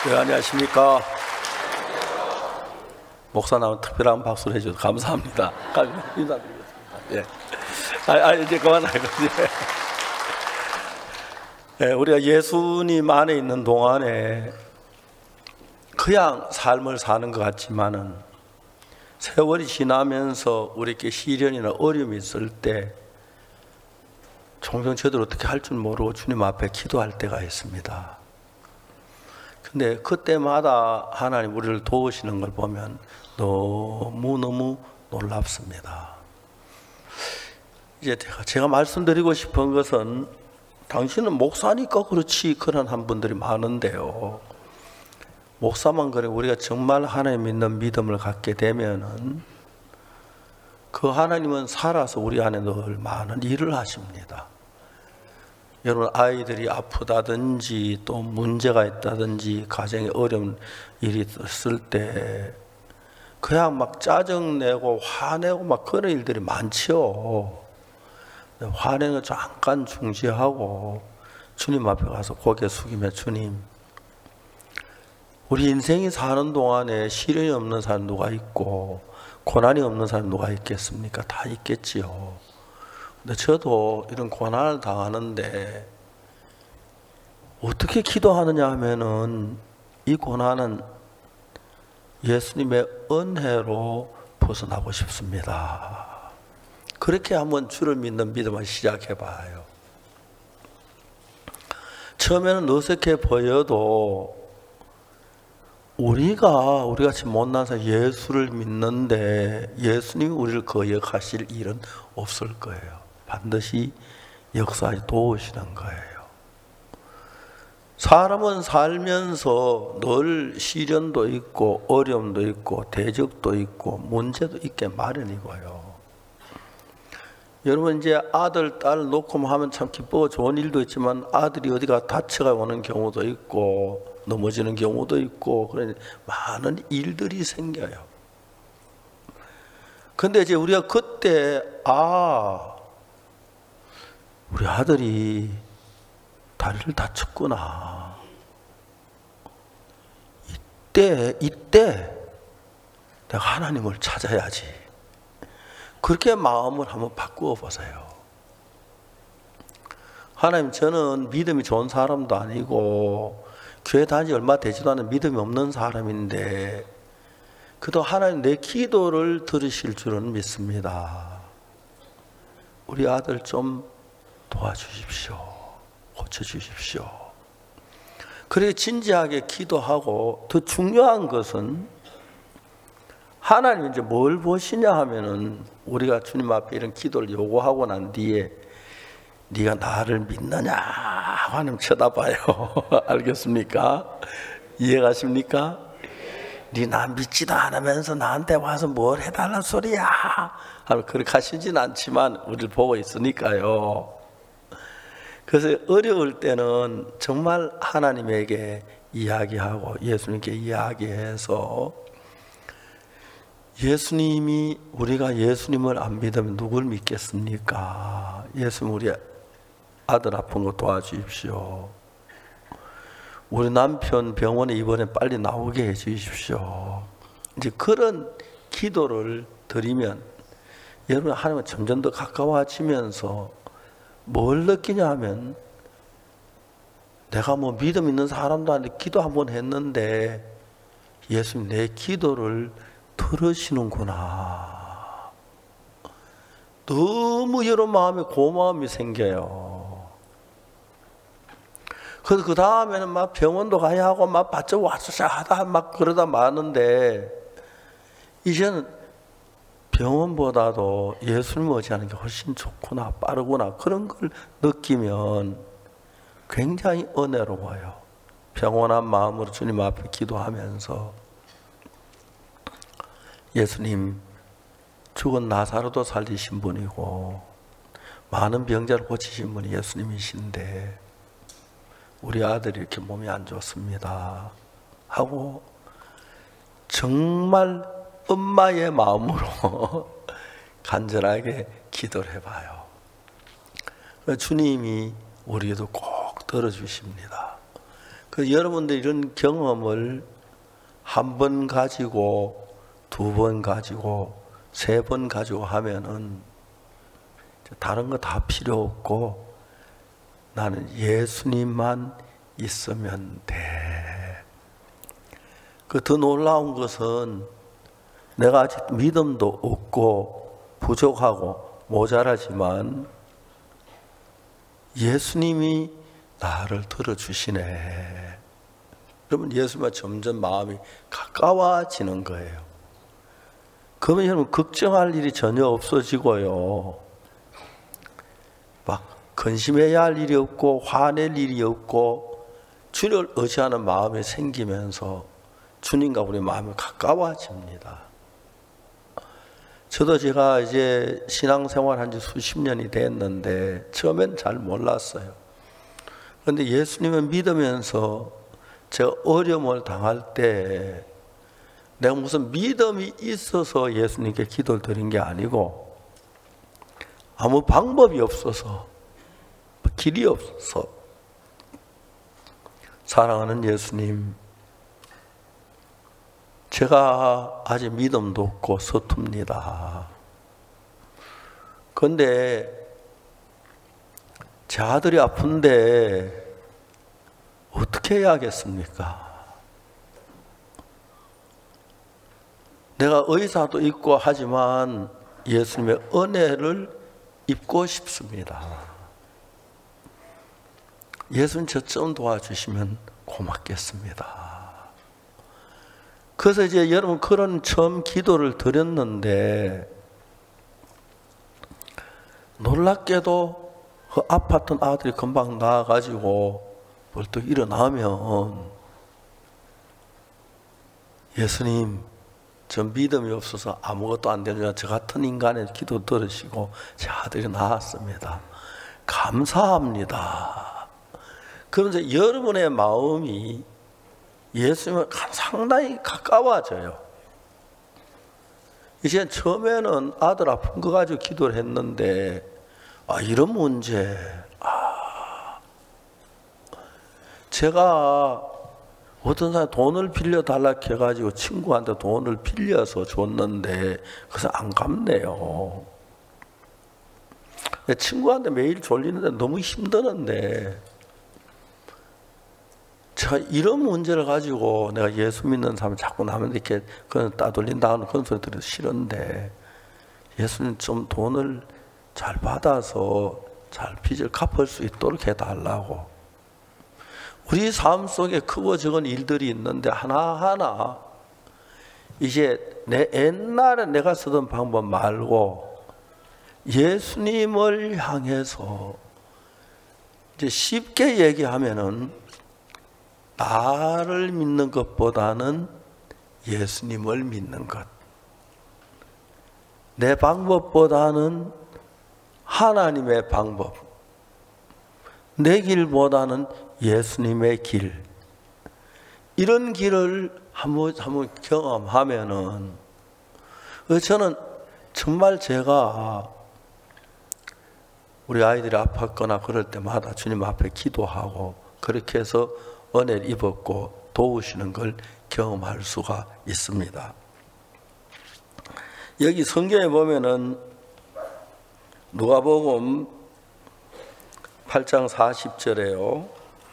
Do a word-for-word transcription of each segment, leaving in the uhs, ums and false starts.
네, 안녕하십니까. 목사 나면 특별한 박수를 해주셔서 감사합니다. 인사드리겠습니다. 예. 아, 아, 이제 그만하고 이제. 예, 우리가 예수님 안에 있는 동안에 그냥 삶을 사는 것 같지만은 세월이 지나면서 우리에게 시련이나 어려움이 있을 때 종종 저들 어떻게 할 줄 모르고 주님 앞에 기도할 때가 있습니다. 근데 그때마다 하나님 우리를 도우시는 걸 보면 너무너무 놀랍습니다. 이제 제가, 제가 말씀드리고 싶은 것은 당신은 목사니까 그렇지 그런 한 분들이 많은데요. 목사만 그래 우리가 정말 하나님 믿는 믿음을 갖게 되면은 그 하나님은 살아서 우리 안에 늘 많은 일을 하십니다. 여러분 아이들이 아프다든지 또 문제가 있다든지 가정에 어려운 일이 있을 때 그냥 막 짜증내고 화내고 막 그런 일들이 많죠. 화내는 거 잠깐 중지하고 주님 앞에 가서 고개 숙이며 주님, 우리 인생이 사는 동안에 시련이 없는 사람 누가 있고 고난이 없는 사람 누가 있겠습니까? 다 있겠지요. 근데 저도 이런 고난을 당하는데 어떻게 기도하느냐 하면은 이 고난은 예수님의 은혜로 벗어나고 싶습니다. 그렇게 한번 주를 믿는 믿음을 시작해 봐요. 처음에는 어색해 보여도 우리가 우리같이 못나서 예수를 믿는데 예수님이 우리를 거역하실 일은 없을 거예요. 반드시 역사에 도우시는 거예요. 사람은 살면서 늘 시련도 있고 어려움도 있고 대적도 있고 문제도 있게 마련이고요. 여러분 이제 아들, 딸 놓고 하면 참 기쁘고 좋은 일도 있지만 아들이 어디가 다쳐가 오는 경우도 있고 넘어지는 경우도 있고 그런 많은 일들이 생겨요. 근데 이제 우리가 그때 아 우리 아들이 다리를 다쳤구나. 이때 이때 내가 하나님을 찾아야지. 그렇게 마음을 한번 바꾸어 보세요. 하나님, 저는 믿음이 좋은 사람도 아니고 교회 다닌 지 얼마 되지도 않은 믿음이 없는 사람인데 그래도 하나님 내 기도를 들으실 줄은 믿습니다. 우리 아들 좀 도와주십시오. 고쳐주십시오. 그렇게 진지하게 기도하고 더 중요한 것은 하나님 이제 뭘 보시냐 하면은 우리가 주님 앞에 이런 기도를 요구하고 난 뒤에 네가 나를 믿느냐 하나님 쳐다봐요. 알겠습니까? 이해가십니까? 네 나 믿지도 않으면서 나한테 와서 뭘 해달란 소리야 하면 그렇게 하시진 않지만 우리를 보고 있으니까요. 그래서 어려울 때는 정말 하나님에게 이야기하고 예수님께 이야기해서 예수님이 우리가 예수님을 안 믿으면 누굴 믿겠습니까? 예수님 우리 아들 아픈 거 도와주십시오. 우리 남편 병원에 입원해 빨리 나오게 해 주십시오. 이제 그런 기도를 드리면 여러분 하나님은 점점 더 가까워지면서 뭘 느끼냐 하면 내가 뭐 믿음 있는 사람도 아닌데 기도 한번 했는데 예수님 내 기도를 들으시는구나. 너무 여러 마음에 고마움이 생겨요. 그래서 그 다음에는 막 병원도 가야 하고 막 바짝 와서 하다 막 그러다 마는데 이제는 병원보다도 예수님 의지하는 게 훨씬 좋구나, 빠르구나 그런 걸 느끼면 굉장히 은혜로워요. 평온한 마음으로 주님 앞에 기도하면서 예수님, 죽은 나사로도 살리신 분이고 많은 병자를 고치신 분이 예수님이신데 우리 아들이 이렇게 몸이 안 좋습니다 하고 정말 엄마의 마음으로 간절하게 기도를 해봐요. 주님이 우리에도 꼭 들어주십니다. 그 여러분들 이런 경험을 한 번 가지고 두 번 가지고 세 번 가지고 하면은 다른 거 다 필요 없고 나는 예수님만 있으면 돼. 그 더 놀라운 것은 내가 아직 믿음도 없고 부족하고 모자라지만 예수님이 나를 들어주시네. 그러면 예수님과 점점 마음이 가까워지는 거예요. 그러면 여러분 걱정할 일이 전혀 없어지고요. 막 근심해야 할 일이 없고 화낼 일이 없고 주를 의지하는 마음이 생기면서 주님과 우리 마음이 가까워집니다. 저도 제가 이제 신앙생활 한 지 수십 년이 됐는데 처음엔 잘 몰랐어요. 그런데 예수님을 믿으면서 제가 어려움을 당할 때 내가 무슨 믿음이 있어서 예수님께 기도를 드린 게 아니고 아무 방법이 없어서 길이 없어서 사랑하는 예수님, 제가 아직 믿음도 없고 서툽니다. 그런데 제 아들이 아픈데 어떻게 해야겠습니까? 내가 의사도 있고 하지만 예수님의 은혜를 입고 싶습니다. 예수님 저 좀 도와주시면 고맙겠습니다. 그래서 이제 여러분 그런 처음 기도를 드렸는데 놀랍게도 그 아팠던 아들이 금방 나아가지고 벌떡 일어나면 예수님 저 믿음이 없어서 아무것도 안 되는 저 같은 인간의 기도 들으시고 제 아들이 나았습니다. 감사합니다. 그러면서 여러분의 마음이 예수님은 상당히 가까워져요. 이제 처음에는 아들 아픈 거 가지고 기도를 했는데 아 이런 문제 아 제가 어떤 사람 돈을 빌려달라 해가지고 친구한테 돈을 빌려서 줬는데 그래서 안 갚네요. 친구한테 매일 졸리는데 너무 힘드는데 제가 이런 문제를 가지고 내가 예수 믿는 사람 자꾸 나면 이렇게 그런 따돌린다는 그런 소리 들어도 싫은데 예수님 좀 돈을 잘 받아서 잘 빚을 갚을 수 있도록 해달라고. 우리 삶 속에 크고 적은 일들이 있는데 하나하나 이제 내 옛날에 내가 쓰던 방법 말고 예수님을 향해서 이제 쉽게 얘기하면은 나를 믿는 것보다는 예수님을 믿는 것. 내 방법보다는 하나님의 방법. 내 길보다는 예수님의 길. 이런 길을 한번, 한번 경험하면은, 저는 정말 제가 우리 아이들이 아팠거나 그럴 때마다 주님 앞에 기도하고 그렇게 해서 은혜를 입었고 도우시는 걸 경험할 수가 있습니다. 여기 성경에 보면은 누가복음 팔 장 사십 절에요.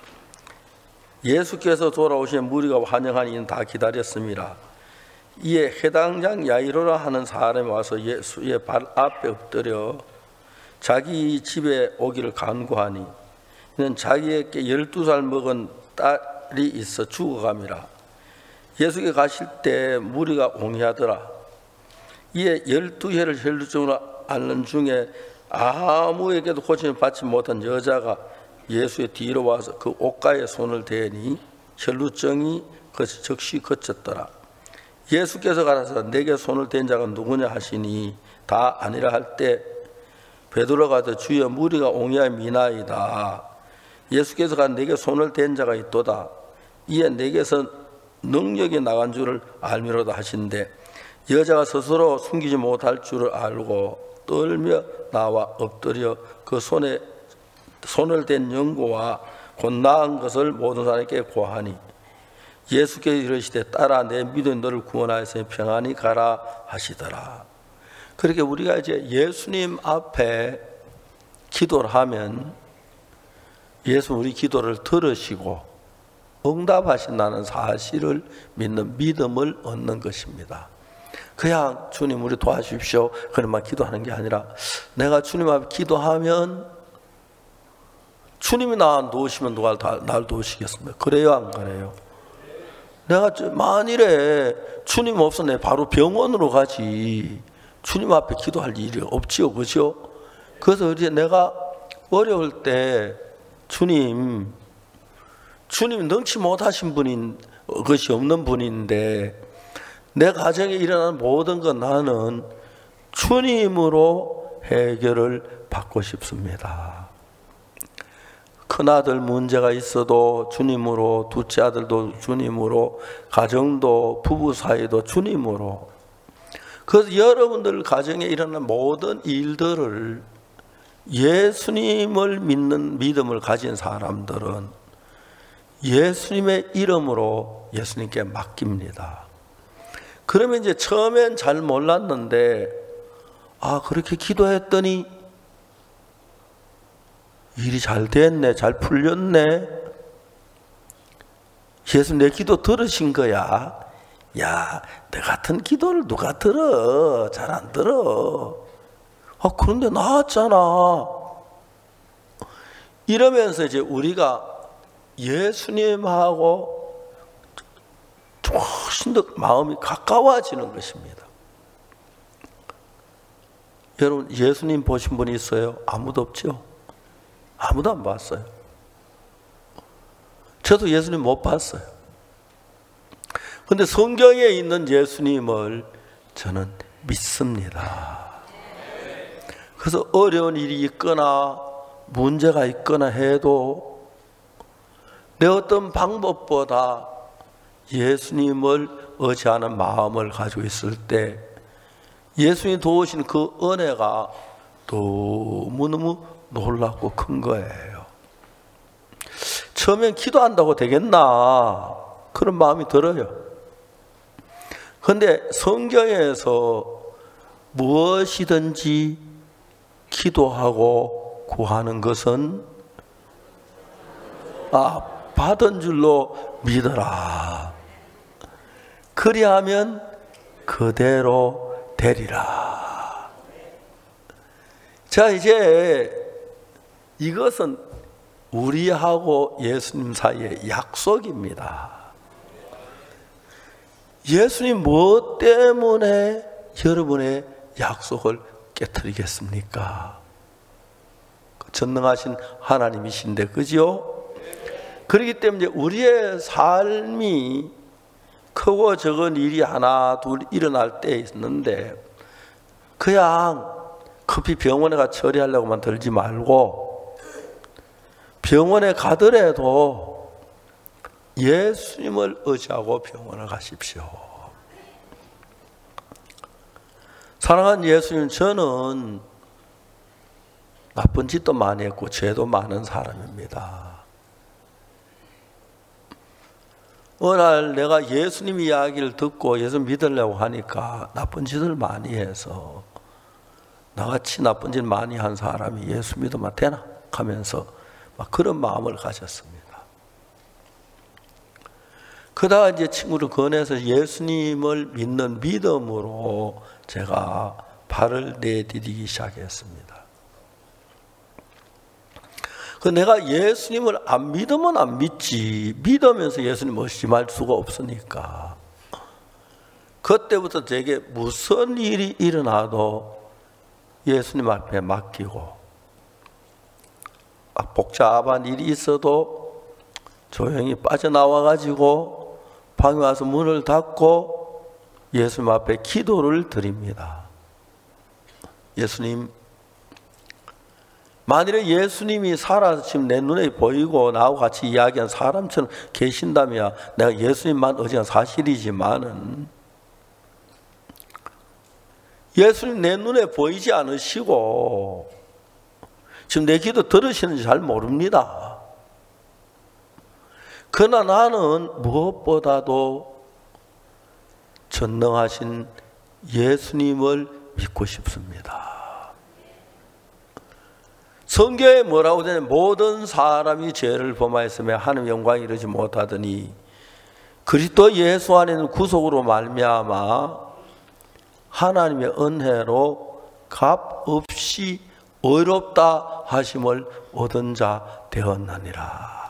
예수께서 돌아오시면 무리가 환영하니 이는 다 기다렸습니다. 이에 해당장 야이로라 하는 사람이 와서 예수의 발 앞에 엎드려 자기 집에 오기를 간구하니 이는 자기에게 열두 살 먹은 딸이 있어 죽어감이라. 예수께 가실 때 무리가 옹이하더라. 이에 열두 해를 혈루증으로 앓는 중에 아무에게도 고침을 받지 못한 여자가 예수의 뒤로 와서 그 옷가에 손을 대니 혈루증이 즉시 그쳤더라. 예수께서 가라사 내게 손을 댄 자가 누구냐 하시니 다 아니라 할 때 베드로가 더 주여 무리가 옹이함이나이다. 예수께서 가 내게 손을 댄 자가 있도다. 이에 내게서 능력이 나간 줄을 알미로다 하신대 여자가 스스로 숨기지 못할 줄을 알고 떨며 나와 엎드려 그 손에 손을 댄 연고와 곧 나은 것을 모든 사람에게 고하니 예수께서 이르시되 따라 내 믿음이 너를 구원하였으니 평안히 가라 하시더라. 그렇게 우리가 이제 예수님 앞에 기도를 하면 예수 우리 기도를 들으시고 응답하신다는 사실을 믿는 믿음을 얻는 것입니다. 그냥 주님 우리 도와주십시오 그런만 기도하는 게 아니라 내가 주님 앞에 기도하면 주님이 나 도우시면 누가 날 도우시겠습니까? 그래요 안 그래요? 내가 만일에 주님 없어 내 바로 병원으로 가지 주님 앞에 기도할 일이 없지요, 그죠? 그래서 이제 내가 어려울 때 주님 주님 능치 못하신 분인 것이 없는 분인데 내 가정에 일어나는 모든 건 나는 주님으로 해결을 받고 싶습니다. 큰아들 문제가 있어도 주님으로, 둘째 아들도 주님으로, 가정도 부부 사이도 주님으로. 그래서 여러분들 가정에 일어나는 모든 일들을 예수님을 믿는 믿음을 가진 사람들은 예수님의 이름으로 예수님께 맡깁니다. 그러면 이제 처음엔 잘 몰랐는데 아 그렇게 기도했더니 일이 잘 됐네, 잘 풀렸네. 예수 내 기도 들으신 거야. 야, 내 같은 기도를 누가 들어? 잘 안 들어. 아 그런데 나았잖아. 이러면서 이제 우리가 예수님하고 훨씬 더 마음이 가까워지는 것입니다. 여러분 예수님 보신 분이 있어요? 아무도 없죠? 아무도 안 봤어요. 저도 예수님 못 봤어요. 그런데 성경에 있는 예수님을 저는 믿습니다. 그래서 어려운 일이 있거나 문제가 있거나 해도 내 어떤 방법보다 예수님을 의지하는 마음을 가지고 있을 때 예수님이 도우신 그 은혜가 너무너무 놀랍고 큰 거예요. 처음엔 기도한다고 되겠나 그런 마음이 들어요. 그런데 성경에서 무엇이든지 기도하고 구하는 것은 아 받은 줄로 믿어라. 그리하면 그대로 되리라. 자 이제 이것은 우리하고 예수님 사이의 약속입니다. 예수님 무엇 때문에 여러분의 약속을 깨트리겠습니까? 전능하신 하나님이신데 그죠? 그렇기 때문에 우리의 삶이 크고 적은 일이 하나 둘 일어날 때 있는데 그냥 급히 병원에 가 처리하려고만 들지 말고 병원에 가더라도 예수님을 의지하고 병원을 가십시오. 사랑하는 예수님, 저는 나쁜 짓도 많이 했고 죄도 많은 사람입니다. 어느 날 내가 예수님 이야기를 듣고 예수 믿으려고 하니까 나쁜 짓을 많이 해서 나같이 나쁜 짓 많이 한 사람이 예수 믿으면 되나? 하면서 막 그런 마음을 가졌습니다. 그러다가 이제 친구를 권해서 예수님을 믿는 믿음으로 제가 발을 내디디기 시작했습니다. 그 내가 예수님을 안 믿으면 안 믿지 믿으면서 예수님 의심할 수가 없으니까 그때부터 제게 무슨 일이 일어나도 예수님 앞에 맡기고 복잡한 일이 있어도 조용히 빠져나와 가지고 방에 와서 문을 닫고 예수님 앞에 기도를 드립니다. 예수님, 만일에 예수님이 살아서 지금 내 눈에 보이고 나하고 같이 이야기한 사람처럼 계신다면 내가 예수님만 의지한 사실이지만은 예수님 내 눈에 보이지 않으시고 지금 내 기도 들으시는지 잘 모릅니다. 그러나 나는 무엇보다도 전능하신 예수님을 믿고 싶습니다. 성경에 뭐라고 되냐면 모든 사람이 죄를 범하였으며 하나님의 영광에 이르지 못하더니 그리스도 예수 안에 있는 구속으로 말미암아 하나님의 은혜로 값없이 의롭다 하심을 얻은 자 되었나니라.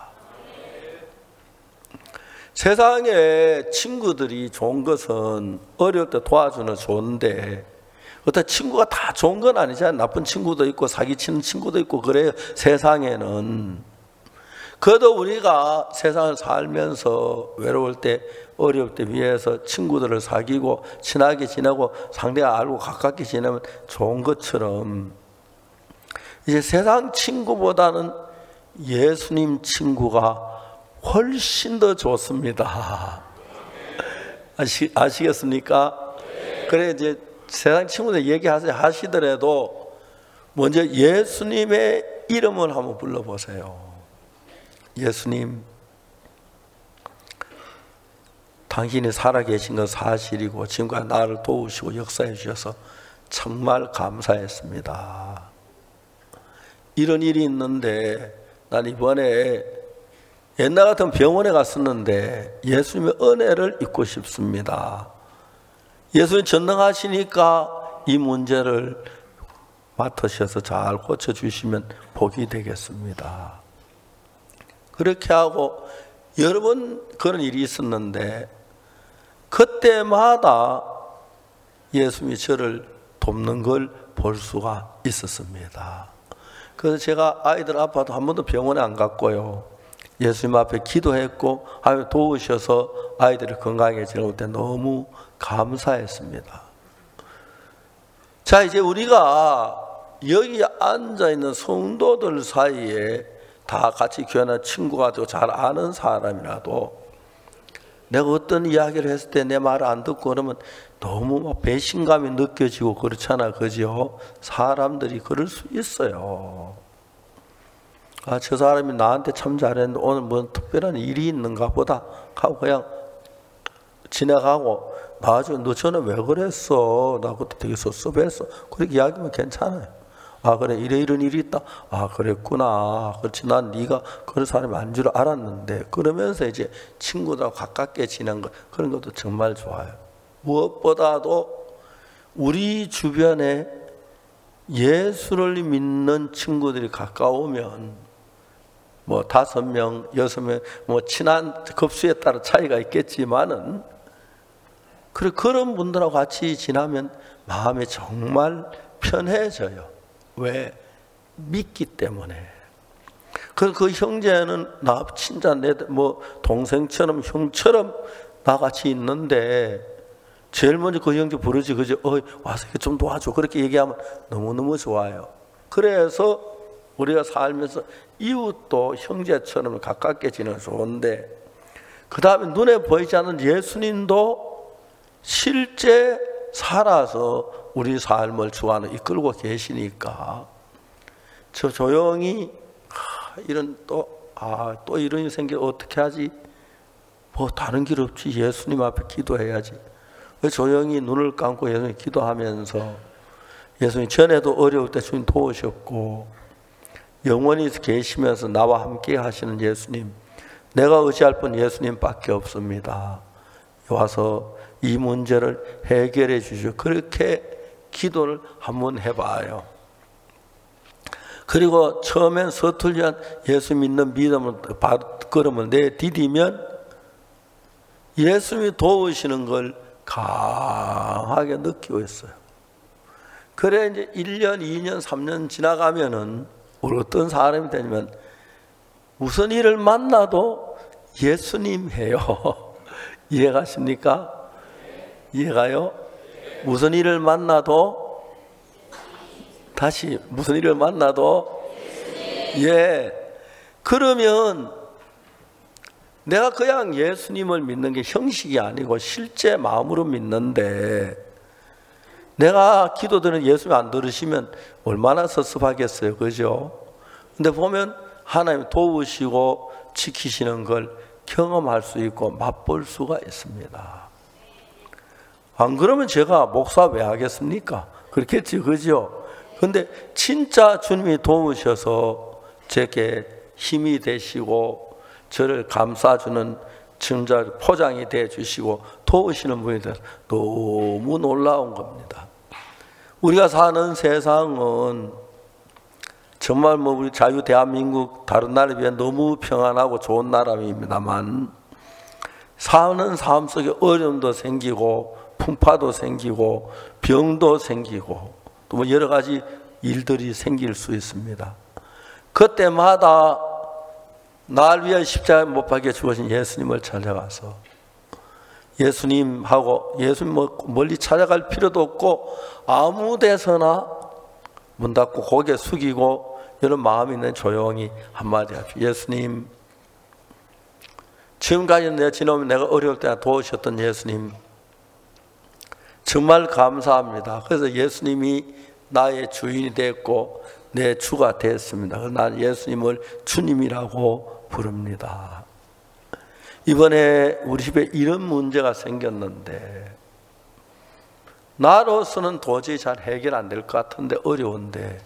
세상에 친구들이 좋은 것은 어려울 때 도와주는 좋은데 어떤 친구가 다 좋은 건 아니잖아요. 나쁜 친구도 있고 사기치는 친구도 있고 그래요. 세상에는. 그래도 우리가 세상을 살면서 외로울 때 어려울 때 위해서 친구들을 사귀고 친하게 지내고 상대가 알고 가깝게 지내면 좋은 것처럼 이제 세상 친구보다는 예수님 친구가 훨씬 더 좋습니다. 아시, 아시겠습니까? 그래 이제 세상 친구들 얘기하세요 하시더라도 먼저 예수님의 이름을 한번 불러보세요. 예수님, 당신이 살아계신 건 사실이고 지금까지 나를 도우시고 역사해 주셔서 정말 감사했습니다. 이런 일이 있는데 난 이번에 옛날 같은 병원에 갔었는데 예수님의 은혜를 잊고 싶습니다. 예수님 전능하시니까 이 문제를 맡으셔서 잘 고쳐주시면 복이 되겠습니다. 그렇게 하고 여러 번 그런 일이 있었는데 그때마다 예수님이 저를 돕는 걸 볼 수가 있었습니다. 그래서 제가 아이들 아파도 한 번도 병원에 안 갔고요. 예수님 앞에 기도했고 하나님 도우셔서 아이들이 건강해지는 때 너무 감사했습니다. 자, 이제 우리가 여기 앉아있는 성도들 사이에 다 같이 교회나 친구가 되고 잘 아는 사람이라도 내가 어떤 이야기를 했을 때 내 말을 안 듣고 그러면 너무 막 배신감이 느껴지고 그렇잖아. 그죠? 사람들이 그럴 수 있어요. 아, 저 사람이 나한테 참 잘했는데 오늘 뭔 특별한 일이 있는가 보다 하고 그냥 지나가고 나중에 너 전에 왜 그랬어? 나 그때 되게 섭섭했어. 그렇게 이야기하면 괜찮아요. 아, 그래, 이래 이런 일이 있다. 아, 그랬구나. 그렇지, 난 네가 그런 사람이 아닌 줄 알았는데. 그러면서 이제 친구들하고 가깝게 지낸 것, 그런 것도 정말 좋아요. 무엇보다도 우리 주변에 예수를 믿는 친구들이 가까우면 뭐 다섯 명, 여섯 명, 뭐 친한 급수에 따라 차이가 있겠지만은 그래, 그런 분들하고 같이 지나면 마음이 정말 편해져요. 왜? 믿기 때문에. 그, 그 형제는 나 친자 내 뭐 동생처럼 형처럼 나같이 있는데 제일 먼저 그 형제 부르지 그죠? 어, 와서 좀 도와줘. 그렇게 얘기하면 너무너무 좋아요. 그래서 우리가 살면서 이웃도 형제처럼 가깝게 지내는 좋은데 그 다음에 눈에 보이지 않는 예수님도 실제 살아서 우리 삶을 주 안에 이끌고 계시니까 저 조용히 아, 이런 또, 아, 또 이런 일이 생겨 어떻게 하지? 뭐 다른 길 없지. 예수님 앞에 기도해야지. 조용히 눈을 감고 예수님 기도하면서 예수님 전에도 어려울 때 주님 도우셨고 영원히 계시면서 나와 함께 하시는 예수님, 내가 의지할 분 예수님밖에 없습니다. 와서 이 문제를 해결해 주시오. 그렇게 기도를 한번 해봐요. 그리고 처음엔 서툴리한 예수 믿는 믿음을 발걸음을 내디디면 예수님이 도우시는 걸 강하게 느끼고 있어요. 그래 이제 일 년, 이 년, 삼 년 지나가면은 우리 어떤 사람이 되냐면 무슨 일을 만나도 예수님 해요. 이해가십니까? 이해가요? 무슨 일을 만나도 다시 무슨 일을 만나도 예. 그러면 내가 그냥 예수님을 믿는 게 형식이 아니고 실제 마음으로 믿는데 내가 기도드리는 예수님 안 들으시면 얼마나 섭섭하겠어요. 그죠? 근데 보면 하나님 도우시고 지키시는 걸 경험할 수 있고 맛볼 수가 있습니다. 안 그러면 제가 목사 왜 하겠습니까? 그렇겠지, 그죠? 근데 진짜 주님이 도우셔서 제게 힘이 되시고 저를 감싸주는 증자 포장이 돼 주시고 도우시는 분이 돼서 너무 놀라운 겁니다. 우리가 사는 세상은 정말 뭐 우리 자유 대한민국 다른 나라에 비해 너무 평안하고 좋은 나라입니다만 사는 삶 속에 어려움도 생기고 풍파도 생기고 병도 생기고 또 뭐 여러 가지 일들이 생길 수 있습니다. 그때마다 날 위해 십자가에 못 박혀 죽으신 예수님을 찾아가서 예수님하고 예수님 뭐 멀리 찾아갈 필요도 없고 아무 데서나 문 닫고 고개 숙이고 이런 마음이 있는 조용히 한마디 하십시오. 예수님, 지금까지 내가 지나오면 내가 어려울 때 도우셨던 예수님 정말 감사합니다. 그래서 예수님이 나의 주인이 됐고 내 주가 됐습니다. 난 예수님을 주님이라고 부릅니다. 이번에 우리 집에 이런 문제가 생겼는데 나로서는 도저히 잘 해결 안 될 것 같은데 어려운데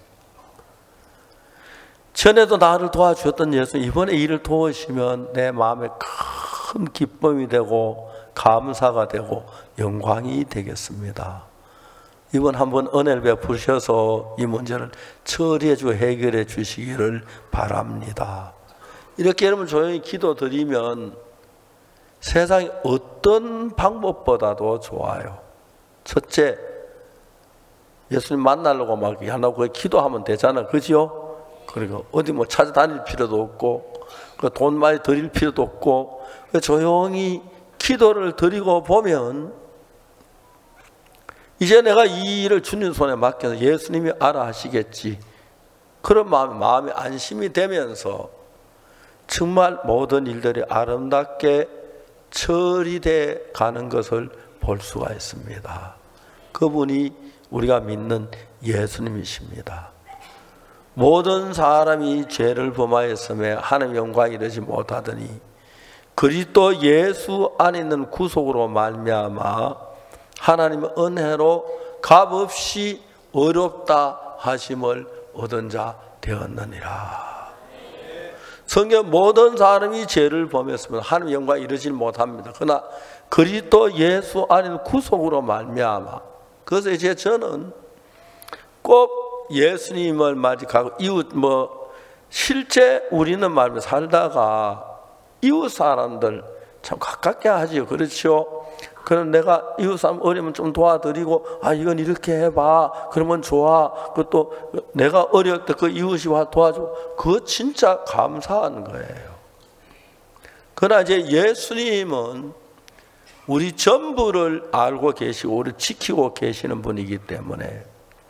전에도 나를 도와주셨던 예수님 이번에 이를 도우시면 내 마음에 큰 기쁨이 되고 감사가 되고 영광이 되겠습니다. 이번 한번 은혜를 베푸셔서 이 문제를 처리해 주고 해결해 주시기를 바랍니다. 이렇게 여러분 조용히 기도 드리면 세상의 어떤 방법보다도 좋아요. 첫째, 예수님 만나려고 막 하나고 기도하면 되잖아, 그죠? 그리고 어디 뭐 찾아다닐 필요도 없고 돈 많이 드릴 필요도 없고 조용히 기도를 드리고 보면 이제 내가 이 일을 주님 손에 맡겨서 예수님이 알아 하시겠지. 그런 마음이, 마음이 안심이 되면서 정말 모든 일들이 아름답게 처리돼 가는 것을 볼 수가 있습니다. 그분이 우리가 믿는 예수님이십니다. 모든 사람이 죄를 범하였음에 하나님의 영광에 이르지 못하더니 그리스도 예수 안에 있는 구속으로 말미암아 하나님의 은혜로 값없이 어렵다 하심을 얻은 자 되었느니라. 성경 모든 사람이 죄를 범했으면 하나님의 영광에 이르지 못합니다. 그러나 그리스도 예수 안에 있는 구속으로 말미암아 그래서 이제 저는 꼭 예수님을 맞이하고 이웃 뭐 실제 우리는 말로 살다가 이웃 사람들 참 가깝게 하지요. 그렇죠? 그럼 내가 이웃 사람 어려우면 좀 도와드리고 아 이건 이렇게 해봐 그러면 좋아. 그것도 내가 어려울 때 그 이웃이 와 도와줘. 그거 진짜 감사한 거예요. 그러나 이제 예수님은 우리 전부를 알고 계시고 우리 지키고 계시는 분이기 때문에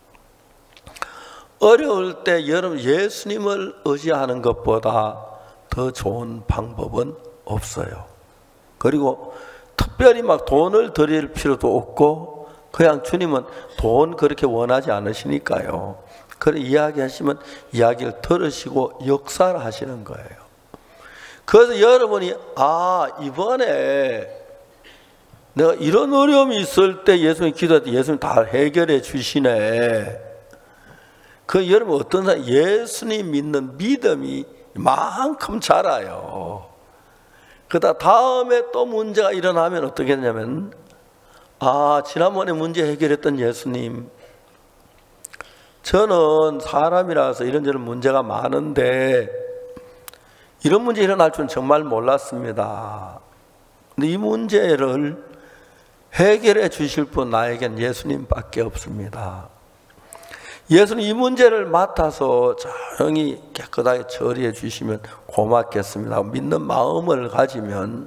어려울 때 여러분 예수님을 의지하는 것보다 더 좋은 방법은 없어요. 그리고 특별히 막 돈을 드릴 필요도 없고 그냥 주님은 돈 그렇게 원하지 않으시니까요. 그런 이야기하시면 이야기를 들으시고 역사를 하시는 거예요. 그래서 여러분이 아 이번에 내가 이런 어려움이 있을 때 예수님 기도할 때 예수님 다 해결해 주시네. 그 여러분 어떤 사람 예수님 믿는 믿음이 만큼 자라요. 그러다 다음에 또 문제가 일어나면 어떻게 되냐면 아 지난번에 문제 해결했던 예수님 저는 사람이라서 이런저런 문제가 많은데 이런 문제 일어날 줄은 정말 몰랐습니다. 근데 이 문제를 해결해 주실 분 나에겐 예수님밖에 없습니다. 예수님 이 문제를 맡아서 조용히 깨끗하게 처리해 주시면 고맙겠습니다. 믿는 마음을 가지면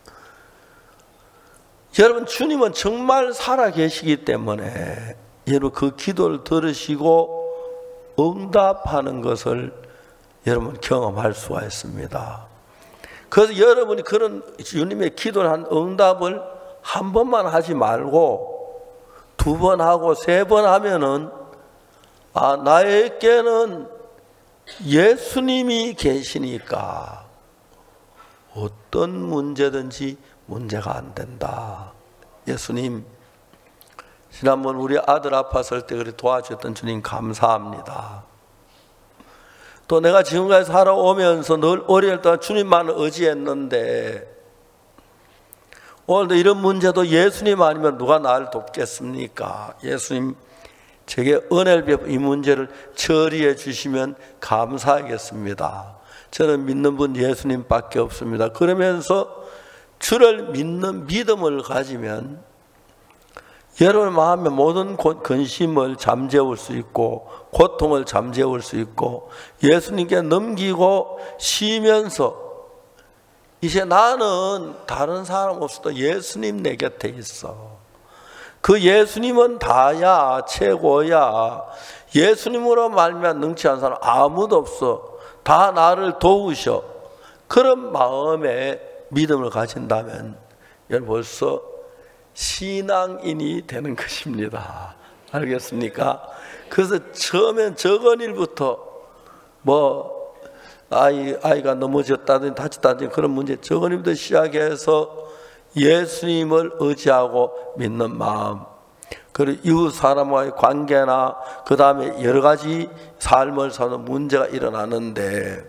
여러분 주님은 정말 살아 계시기 때문에 여러분 그 기도를 들으시고 응답하는 것을 여러분 경험할 수가 있습니다. 그래서 여러분이 그런 주님의 기도를 한 응답을 한 번만 하지 말고 두 번 하고 세 번 하면은 아, 나에게는 예수님이 계시니까 어떤 문제든지 문제가 안 된다. 예수님, 지난번 우리 아들 아팠을 때 그렇게 도와주셨던 주님 감사합니다. 또 내가 지금까지 살아오면서 늘 어릴 때 주님만 의지했는데 오늘도 이런 문제도 예수님 아니면 누가 나를 돕겠습니까? 예수님, 제게 은혜를 베풀어 이 문제를 처리해 주시면 감사하겠습니다. 저는 믿는 분 예수님밖에 없습니다. 그러면서 주를 믿는 믿음을 가지면 여러분 마음의 모든 근심을 잠재울 수 있고 고통을 잠재울 수 있고 예수님께 넘기고 쉬면서 이제 나는 다른 사람 없어도 예수님 내 곁에 있어. 그 예수님은 다야, 최고야. 예수님으로 말미암아 능치 않은 사람 아무도 없어. 다 나를 도우셔. 그런 마음의 믿음을 가진다면 여러분 벌써 신앙인이 되는 것입니다. 알겠습니까? 그래서 처음엔 적은 일부터 뭐 아이, 아이가 넘어졌다든지 다쳤다든지 그런 문제 적은 일부터 시작해서 예수님을 의지하고 믿는 마음, 그리고 이웃 사람과의 관계나 그 다음에 여러 가지 삶을 사는 문제가 일어나는데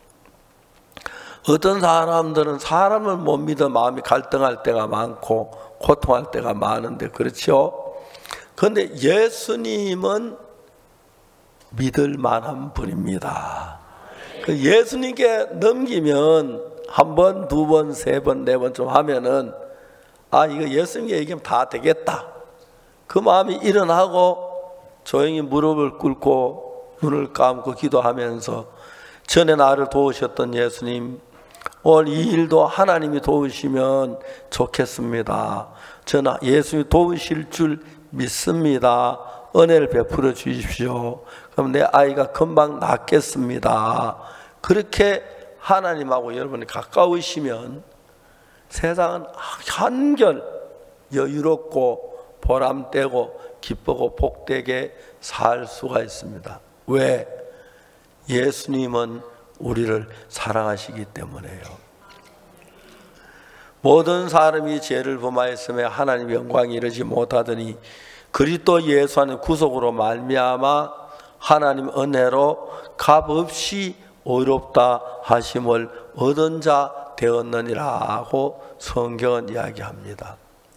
어떤 사람들은 사람을 못 믿어 마음이 갈등할 때가 많고 고통할 때가 많은데 그렇죠? 그런데 예수님은 믿을 만한 분입니다. 그 예수님께 넘기면 한 번, 두 번, 세 번, 네 번 좀 하면은 아 이거 예수님께 얘기하면 다 되겠다. 그 마음이 일어나고 조용히 무릎을 꿇고 눈을 감고 기도하면서 전에 나를 도우셨던 예수님, 오늘 이 일도 하나님이 도우시면 좋겠습니다. 저는 예수님이 도우실 줄 믿습니다. 은혜를 베풀어 주십시오. 그럼 내 아이가 금방 낫겠습니다. 그렇게 하나님하고 여러분이 가까우시면 세상은 한결 여유롭고 보람되고 기쁘고 복되게 살 수가 있습니다. 왜? 예수님은 우리를 사랑하시기 때문에요. 모든 사람이 죄를 범하였으며 하나님의 영광이 이르지 못하더니 그리스도 예수 안에 구속으로 말미암아 하나님 은혜로 값없이 의롭다 하심을 얻은 자 되었느니라고 성경은 이야기합니다.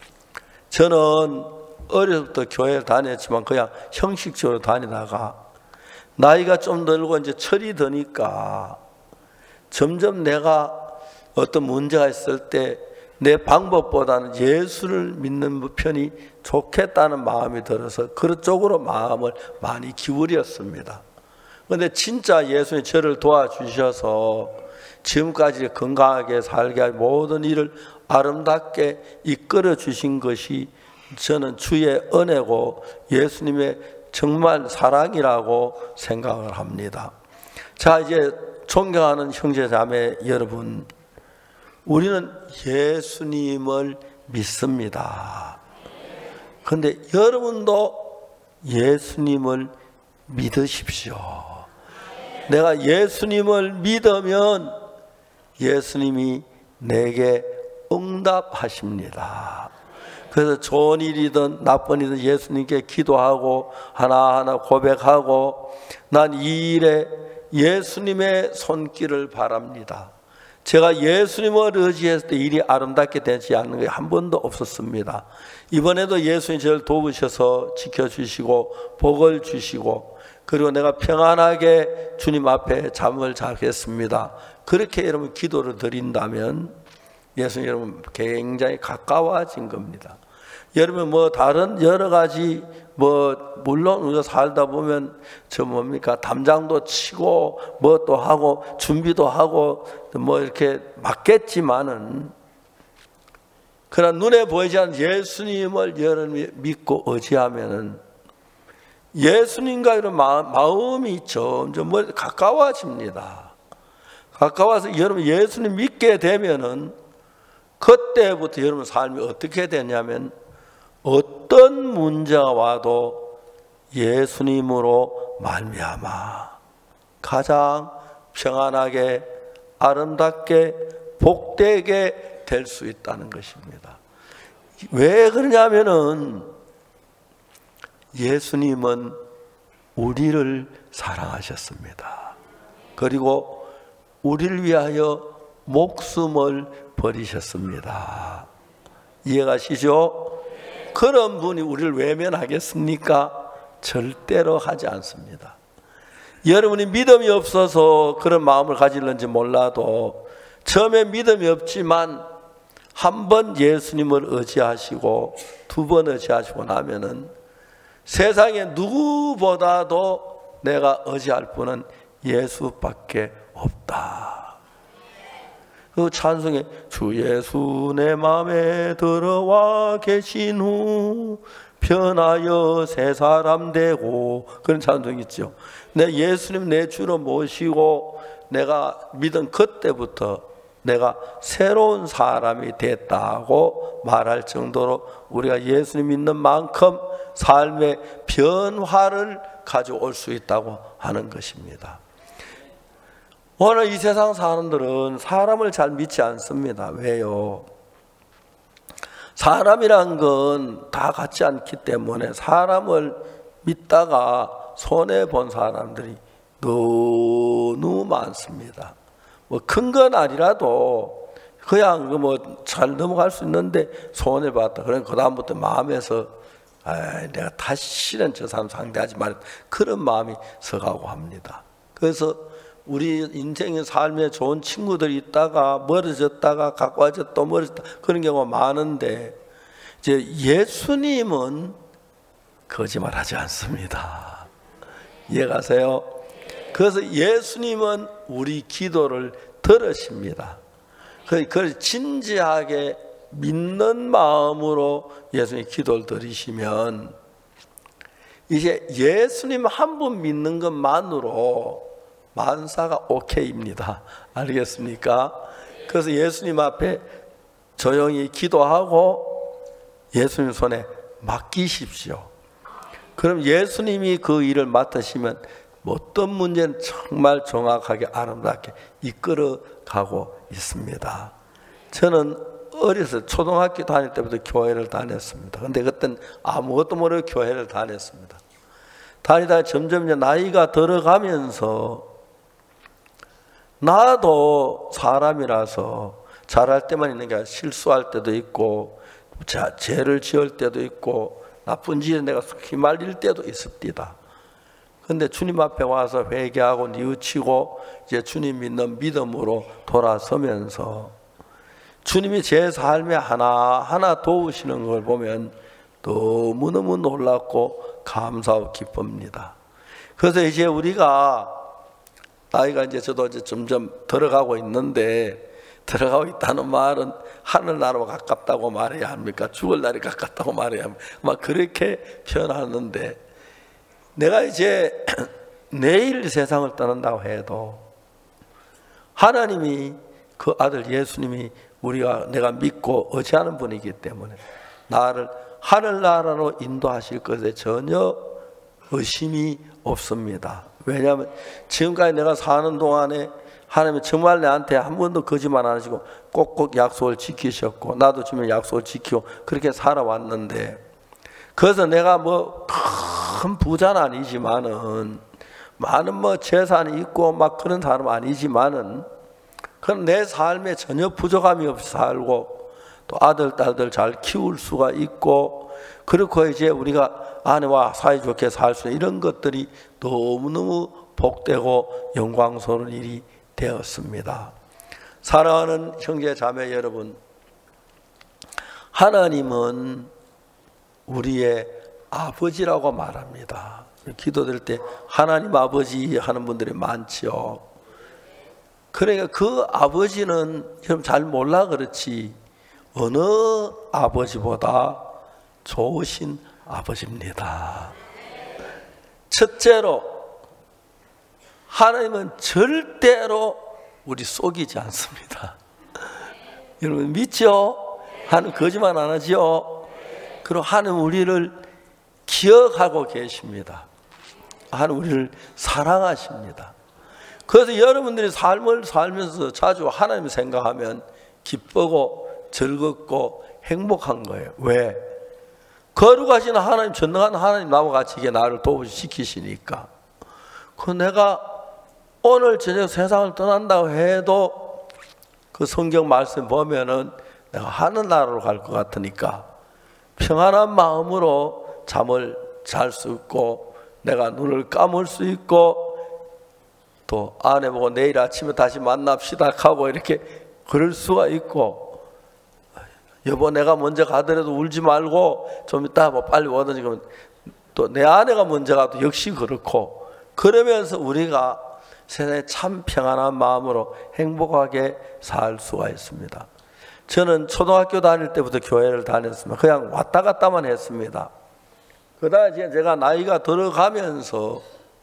저는 어려서부터 교회를 다녔지만 그냥 형식적으로 다니다가 나이가 좀 들고 이제 철이 드니까 점점 내가 어떤 문제가 있을 때 내 방법보다는 예수를 믿는 편이 좋겠다는 마음이 들어서 그쪽으로 마음을 많이 기울였습니다. 그런데 진짜 예수님이 저를 도와주셔서 지금까지 건강하게 살게 할 모든 일을 아름답게 이끌어 주신 것이 저는 주의 은혜고 예수님의 정말 사랑이라고 생각을 합니다. 자, 이제 존경하는 형제 자매 여러분, 우리는 예수님을 믿습니다. 그런데 여러분도 예수님을 믿으십시오. 내가 예수님을 믿으면 예수님이 내게 응답하십니다. 그래서 좋은 일이든 나쁜 일이든 예수님께 기도하고 하나하나 고백하고 난 이 일에 예수님의 손길을 바랍니다. 제가 예수님을 의지했을 때 일이 아름답게 되지 않는 게 한 번도 없었습니다. 이번에도 예수님이 저를 도우셔서 지켜주시고 복을 주시고 그리고 내가 평안하게 주님 앞에 잠을 자겠습니다. 그렇게 여러분 기도를 드린다면 예수님 여러분 굉장히 가까워진 겁니다. 여러분 뭐 다른 여러 가지 뭐 물론 우리가 살다 보면 저 뭡니까 담장도 치고 뭐 또 하고 준비도 하고 뭐 이렇게 맞겠지만은 그러나 눈에 보이지 않는 예수님을 여러분이 믿고 의지하면은 예수님과 이런 마음, 마음이 점점 뭐 가까워집니다. 가까워서 여러분 예수님 믿게 되면은 그때부터 여러분 삶이 어떻게 되냐면 어떤 문제가 와도 예수님으로 말미암아 가장 평안하게 아름답게 복되게 될 수 있다는 것입니다. 왜 그러냐면은 예수님은 우리를 사랑하셨습니다. 그리고 우리를 위하여 목숨을 버리셨습니다. 이해가시죠? 그런 분이 우리를 외면하겠습니까? 절대로 하지 않습니다. 여러분이 믿음이 없어서 그런 마음을 가질는지 몰라도 처음에 믿음이 없지만 한 번 예수님을 의지하시고 두 번 의지하시고 나면은 세상에 누구보다도 내가 의지할 분은 예수밖에 없다. 그 찬송에 주 예수 내 마음에 들어와 계신 후 편하여 새 사람 되고, 그런 찬송 있죠. 내 예수님 내 주로 모시고 내가 믿은 그때부터 내가 새로운 사람이 됐다고 말할 정도로 우리가 예수님 믿는 만큼 삶의 변화를 가져올 수 있다고 하는 것입니다. 오늘 이 세상 사람들은 사람을 잘 믿지 않습니다. 왜요? 사람이란 건 다 같지 않기 때문에 사람을 믿다가 손해본 사람들이 너무 많습니다. 뭐 큰 건 아니라도 그냥 뭐 잘 넘어갈 수 있는데 손해봤다. 그러니까 그 다음부터 마음에서 아, 내가 다시는 저 사람 상대하지 말자, 그런 마음이 서가고 합니다. 그래서 우리 인생의 삶에 좋은 친구들이 있다가 멀어졌다가 가까워졌다 또 멀어졌다, 그런 경우가 많은데 이제 예수님은 거짓말하지 않습니다. 이해가세요? 그래서 예수님은 우리 기도를 들으십니다. 그걸 진지하게 믿는 마음으로 예수님 기도를 드리시면 이제 예수님 한 분 믿는 것만으로 만사가 오케이입니다. 알겠습니까? 그래서 예수님 앞에 조용히 기도하고 예수님 손에 맡기십시오. 그럼 예수님이 그 일을 맡으시면 어떤 문제는 정말 정확하게 아름답게 이끌어 가고 있습니다. 저는 어려서 초등학교 다닐 때부터 교회를 다녔습니다. 근데 그때는 아무것도 모르고 교회를 다녔습니다. 다니다가 점점 이제 나이가 들어가면서 나도 사람이라서 잘할 때만 있는 게 아니라 실수할 때도 있고 자, 죄를 지을 때도 있고 나쁜 짓에 내가 휘말릴 때도 있습니다. 그런데 주님 앞에 와서 회개하고 뉘우치고 이제 주님 믿는 믿음으로 돌아서면서 주님이 제 삶에 하나하나 도우시는 걸 보면 너무너무 놀랍고 감사하고 기쁩니다. 그래서 이제 우리가 나이가 이제 저도 이제 점점 들어가고 있는데, 들어가고 있다는 말은 하늘나라와 가깝다고 말해야 합니까? 죽을 날이 가깝다고 말해야 합니까? 막 그렇게 표현하는데, 내가 이제 내일 세상을 떠난다고 해도 하나님이 그 아들 예수님이 우리가 내가 믿고 의지하는 분이기 때문에 나를 하늘나라로 인도하실 것에 전혀 의심이 없습니다. 왜냐하면 지금까지 내가 사는 동안에 하나님은 정말 내한테 한 번도 거짓말 안 하시고 꼭꼭 약속을 지키셨고 나도 주면 약속을 지키고 그렇게 살아왔는데, 그래서 내가 뭐 큰 부자는 아니지만은 많은 뭐 재산이 있고 막 그런 사람 아니지만은 그런 내 삶에 전혀 부족함이 없이 살고 또 아들 딸들 잘 키울 수가 있고, 그렇고 이제 우리가 아내와 사이좋게 살 수 있는 이런 것들이 너무너무 복되고 영광스러운 일이 되었습니다. 사랑하는 형제 자매 여러분, 하나님은 우리의 아버지라고 말합니다. 기도드릴 때 하나님 아버지 하는 분들이 많죠. 그러니까 그 아버지는 여러분 잘 몰라 그렇지 어느 아버지보다 좋으신 아버지입니다. 첫째로 하나님은 절대로 우리 속이지 않습니다. 여러분 믿죠? 하나님 거짓말 안 하죠? 그리고 하나님 우리를 기억하고 계십니다. 하나님 우리를 사랑하십니다. 그래서 여러분들이 삶을 살면서 자주 하나님 생각하면 기쁘고 즐겁고 행복한 거예요. 왜? 거룩하신 하나님, 전능한 하나님 나와 같이 이게 나를 도우시키시니까. 그 내가 오늘 저녁 세상을 떠난다고 해도 그 성경 말씀 보면은 내가 하늘나라로 갈 것 같으니까 평안한 마음으로 잠을 잘 수 있고 내가 눈을 감을 수 있고 또 아내 보고 내일 아침에 다시 만납시다 하고 이렇게 그럴 수가 있고, 여보 내가 먼저 가더라도 울지 말고 좀 이따 뭐 빨리 오든지, 그러면 또 내 아내가 먼저 가도 역시 그렇고, 그러면서 우리가 세상에 참 평안한 마음으로 행복하게 살 수가 있습니다. 저는 초등학교 다닐 때부터 교회를 다녔습니다. 그냥 왔다 갔다만 했습니다. 그러다 제가 나이가 들어가면서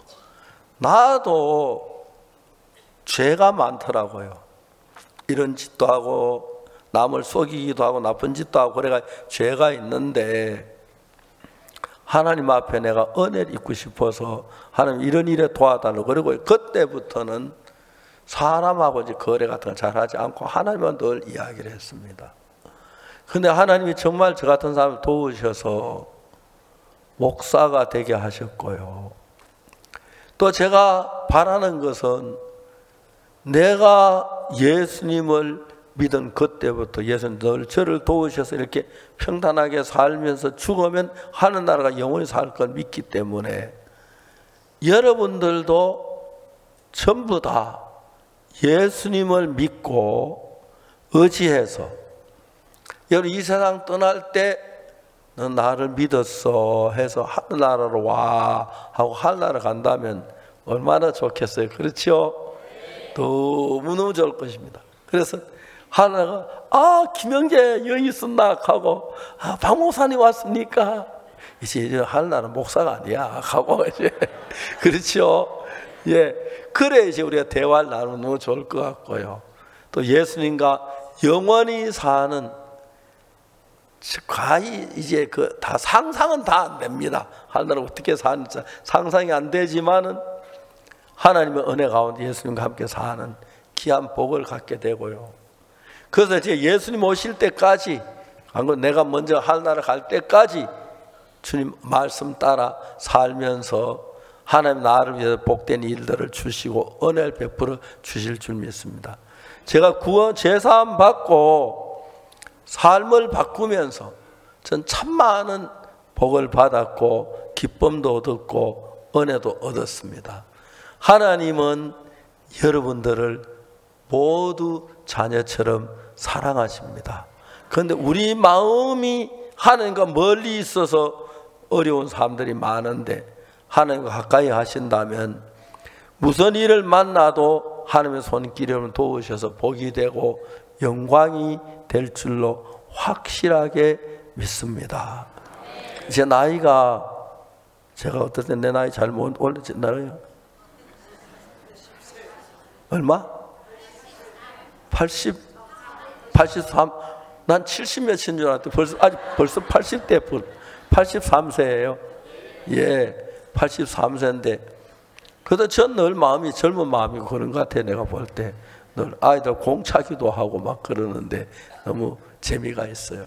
나도 죄가 많더라고요. 이런 짓도 하고 남을 속이기도 하고 나쁜 짓도 하고 그래가 죄가 있는데, 하나님 앞에 내가 은혜를 입고 싶어서 하나님 이런 일에 도와달라고, 그리고 그때부터는 사람하고 이제 거래 같은 걸 잘 하지 않고 하나님만 늘 이야기를 했습니다. 근데 하나님이 정말 저 같은 사람을 도우셔서 목사가 되게 하셨고요. 또 제가 바라는 것은 내가 예수님을 믿은 그때부터 예수님 늘 저를 도우셔서 이렇게 평탄하게 살면서 죽으면 하늘나라가 영원히 살 걸 믿기 때문에 여러분들도 전부 다 예수님을 믿고 의지해서, 여러분 이 세상 떠날 때 너 나를 믿었어 해서 하늘나라로 와 하고 하늘나라 간다면 얼마나 좋겠어요. 그렇죠? 너무너무 좋을 것입니다. 그래서 하나가 아 김영재 여기 있었나 하고, 아 박 목사님 왔습니까? 이제 하늘나라 목사가 아니야 하고 이제 그렇죠. 예, 그래 이제 우리가 대화를 나누면 너무 좋을 것 같고요. 또 예수님과 영원히 사는, 거의 이제 그 다 상상은 다 안 됩니다. 하늘나라 어떻게 사는지 상상이 안 되지만은 하나님의 은혜 가운데 예수님과 함께 사는 귀한 복을 갖게 되고요. 그래서 이제 예수님 오실 때까지, 내가 먼저 하늘나라 갈 때까지 주님 말씀 따라 살면서 하나님 나를 위해서 복된 일들을 주시고 은혜를 베풀어 주실 줄 믿습니다. 제가 구원 제사함 받고 삶을 바꾸면서 전 참 많은 복을 받았고 기쁨도 얻었고 은혜도 얻었습니다. 하나님은 여러분들을 모두 자녀처럼 사랑하십니다. 그런데 우리 마음이 하나님과 멀리 있어서 어려운 사람들이 많은데, 하나님과 가까이 하신다면 무슨 일을 만나도 하나님의 손길을 도우셔서 복이 되고 영광이 될 줄로 확실하게 믿습니다. 제 나이가, 제가 어떨 때 내 나이 잘 못 올렸나요? 얼마? 팔십, 팔십삼, 난 칠십 몇인 줄 알았더니 벌써, 아직 벌써 팔십 대 분, 팔십삼 세예요. 예, 팔십삼 세인데, 그래도 전 늘 마음이 젊은 마음이고 그런 것 같아요. 내가 볼 때 늘 아이들 공차기도 하고 막 그러는데 너무 재미가 있어요.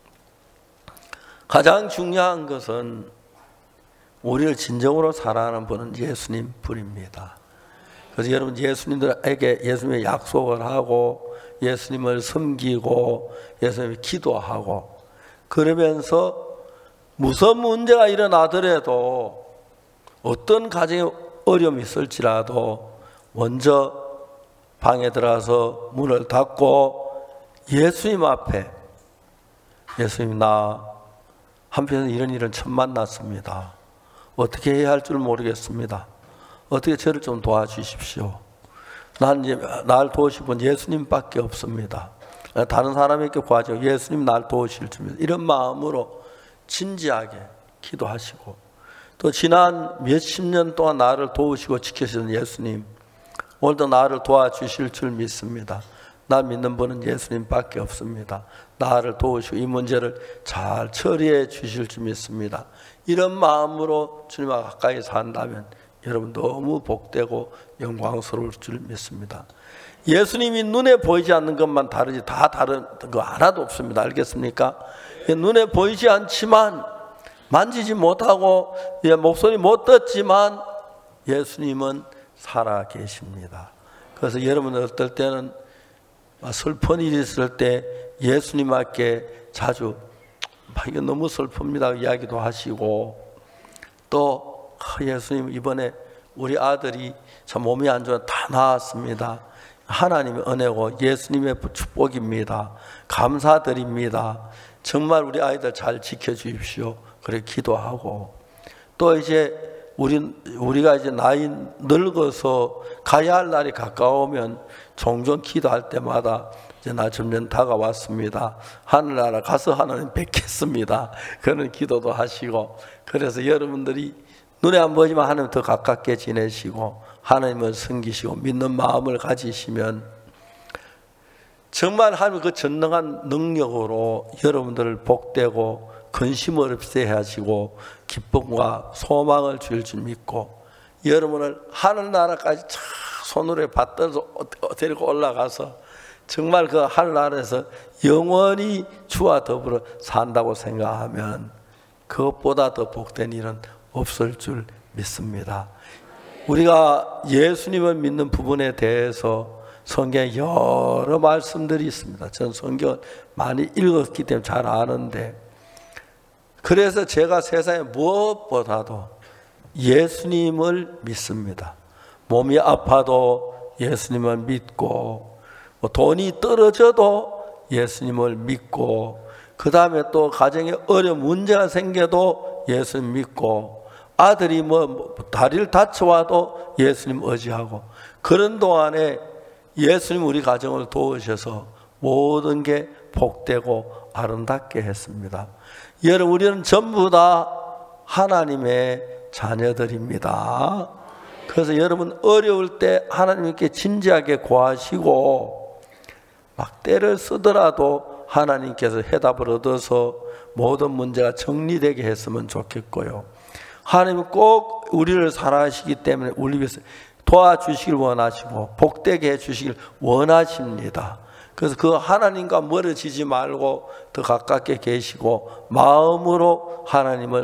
가장 중요한 것은 우리를 진정으로 사랑하는 분은 예수님 뿐입니다. 그래서 여러분 예수님들에게 예수님의 약속을 하고 예수님을 섬기고 예수님을 기도하고, 그러면서 무슨 문제가 일어나더라도 어떤 가정에 어려움이 있을지라도 먼저 방에 들어가서 문을 닫고 예수님 앞에, 예수님 나 한편에 이런 일은 처음 만났습니다. 어떻게 해야 할 줄 모르겠습니다. 어떻게 저를 좀 도와주십시오. 난 이제 날 도우실 분 예수님밖에 없습니다. 다른 사람에게 구하지 않고 예수님 날 도우실 줄, 이런 마음으로 진지하게 기도하시고, 또 지난 몇십 년 동안 나를 도우시고 지키시는 예수님, 오늘도 나를 도와주실 줄 믿습니다. 나 믿는 분은 예수님밖에 없습니다. 나를 도우시고 이 문제를 잘 처리해 주실 줄 믿습니다. 이런 마음으로 주님과 가까이 산다면 여러분 너무 복되고 영광스러울 줄 믿습니다. 예수님이 눈에 보이지 않는 것만 다르지 다 다른 거 하나도 없습니다. 알겠습니까? 눈에 보이지 않지만 만지지 못하고 목소리 못 듣지만 예수님은 살아 계십니다. 그래서 여러분 어떨 때는 슬픈 일이 있을 때 예수님께 자주 이거 너무 슬픕니다 이야기도 하시고, 또 예수님 이번에 우리 아들이 참 몸이 안 좋아 다 나았습니다. 하나님의 은혜고 예수님의 축복입니다. 감사드립니다. 정말 우리 아이들 잘 지켜주십시오. 그래 기도하고, 또 이제 우리, 우리가 이제 나이 늙어서 가야 할 날이 가까우면 종종 기도할 때마다 이제 나 점점 다가왔습니다. 하늘나라 가서 하나님 뵙겠습니다. 그런 기도도 하시고, 그래서 여러분들이 눈에 안 보이지만 하나님 더 가깝게 지내시고 하나님을 섬기시고 믿는 마음을 가지시면 정말 하나님 그 전능한 능력으로 여러분들을 복되고 근심을 없애 하시고 기쁨과 소망을 줄 줄 믿고, 여러분을 하늘나라까지 차 손으로 받들어서 데리고 올라가서 정말 그 하늘나라에서 영원히 주와 더불어 산다고 생각하면 그것보다 더 복된 일은 없을 줄 믿습니다. 우리가 예수님을 믿는 부분에 대해서 성경에 여러 말씀들이 있습니다. 저는 성경을 많이 읽었기 때문에 잘 아는데, 그래서 제가 세상에 무엇보다도 예수님을 믿습니다. 몸이 아파도 예수님을 믿고, 뭐 돈이 떨어져도 예수님을 믿고, 그 다음에 또 가정에 어려운 문제가 생겨도 예수님 믿고, 아들이 뭐 다리를 다쳐와도 예수님 의지하고, 그런 동안에 예수님 우리 가정을 도우셔서 모든 게 복되고 아름답게 했습니다. 여러분, 우리는 전부 다 하나님의 자녀들입니다. 그래서 여러분 어려울 때 하나님께 진지하게 구하시고, 막 때를 쓰더라도 하나님께서 해답을 얻어서 모든 문제가 정리되게 했으면 좋겠고요. 하나님은 꼭 우리를 사랑하시기 때문에 우리 위해서 도와주시길 원하시고 복되게 해주시길 원하십니다. 그래서 그 하나님과 멀어지지 말고 더 가깝게 계시고 마음으로 하나님을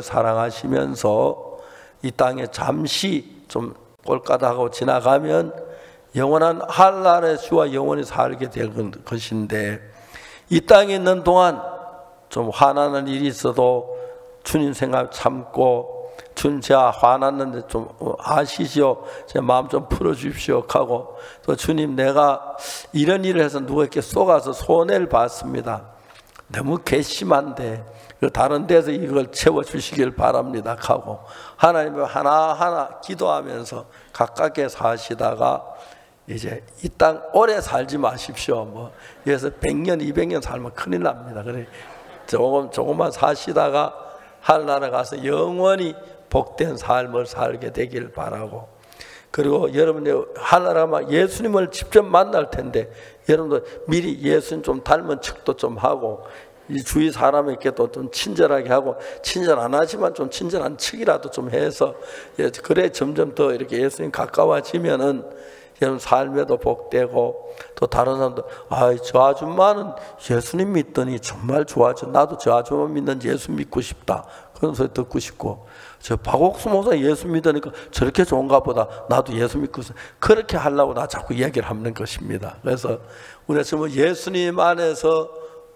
사랑하시면서 이 땅에 잠시 좀 꼴까닥하고 지나가면 영원한 하늘나라의 주와 영원히 살게 될 것인데, 이 땅에 있는 동안 좀 화나는 일이 있어도 주님 생각 참고, 주님 제가 화났는데 좀 아시죠? 제 마음 좀 풀어주십시오 하고, 또 주님 내가 이런 일을 해서 누구에게 쏘가서 손해를 봤습니다. 너무 괘씸한데 다른 데서 이걸 채워주시길 바랍니다 하고, 하나님을 하나하나 기도하면서 가깝게 사시다가 이제 이 땅 오래 살지 마십시오. 뭐 그래서 백 년, 이백 년 살면 큰일 납니다. 그래 조금 조금만 사시다가 하늘나라 가서 영원히 복된 삶을 살게 되길 바라고, 그리고 여러분들 하늘나라 예수님을 직접 만날 텐데 여러분들 미리 예수님 좀 닮은 척도 좀 하고, 이 주위 사람에게도 좀 친절하게 하고, 친절 안 하지만 좀 친절한 척이라도 좀 해서, 그래 점점 더 이렇게 예수님 가까워지면은 여러분 삶에도 복되고, 또 다른 사람도 아, 저 아줌마는 예수님 믿더니 정말 좋아져, 나도 저 아줌마 믿는 예수 믿고 싶다, 그런 소리 듣고 싶고, 저 박옥수 목사 예수 믿으니까 저렇게 좋은가 보다, 나도 예수 믿고 싶다, 그렇게 하려고 나 자꾸 얘기를 하는 것입니다. 그래서 우리가 지금 예수님 안에서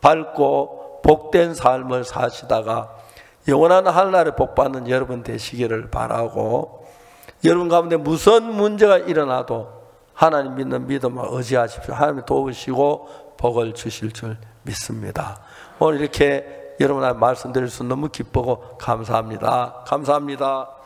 밝고 복된 삶을 사시다가 영원한 하늘나라에 복받는 여러분 되시기를 바라고, 여러분 가운데 무슨 문제가 일어나도 하나님 믿는 믿음을 의지하십시오. 하나님이 도우시고 복을 주실 줄 믿습니다. 오늘 이렇게 여러분한테 말씀드릴 수 너무 기쁘고 감사합니다. 감사합니다.